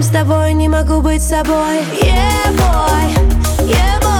с тобой не могу быть собой. Yeah, boy, yeah, boy.